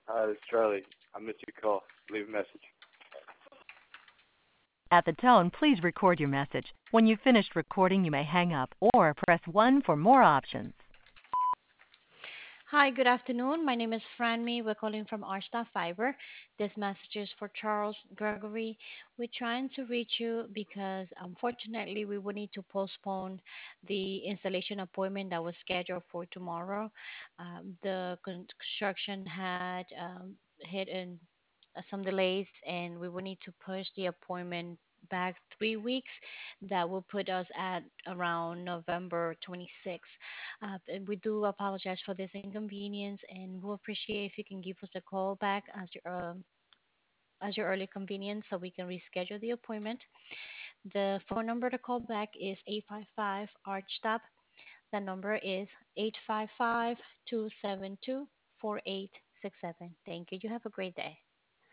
Hi, it's Charlie. I missed your call. Leave a message. At the tone, please record your message. When you've finished recording, you may hang up or press 1 for more options. Hi, good afternoon. My name is Franmy. We're calling from Arsta Fiber. This message is for Charles Gregory. We're trying to reach you because unfortunately we will need to postpone the installation appointment that was scheduled for tomorrow. The construction had hit in some delays and we will need to push the appointment back 3 weeks. That will put us at around November 26th. And we do apologize for this inconvenience, and we'll appreciate if you can give us a call back as your early convenience so we can reschedule the appointment. The phone number to call back is 855 ARCHTAP. The number is 855 272 4867. Thank you. You have a great day.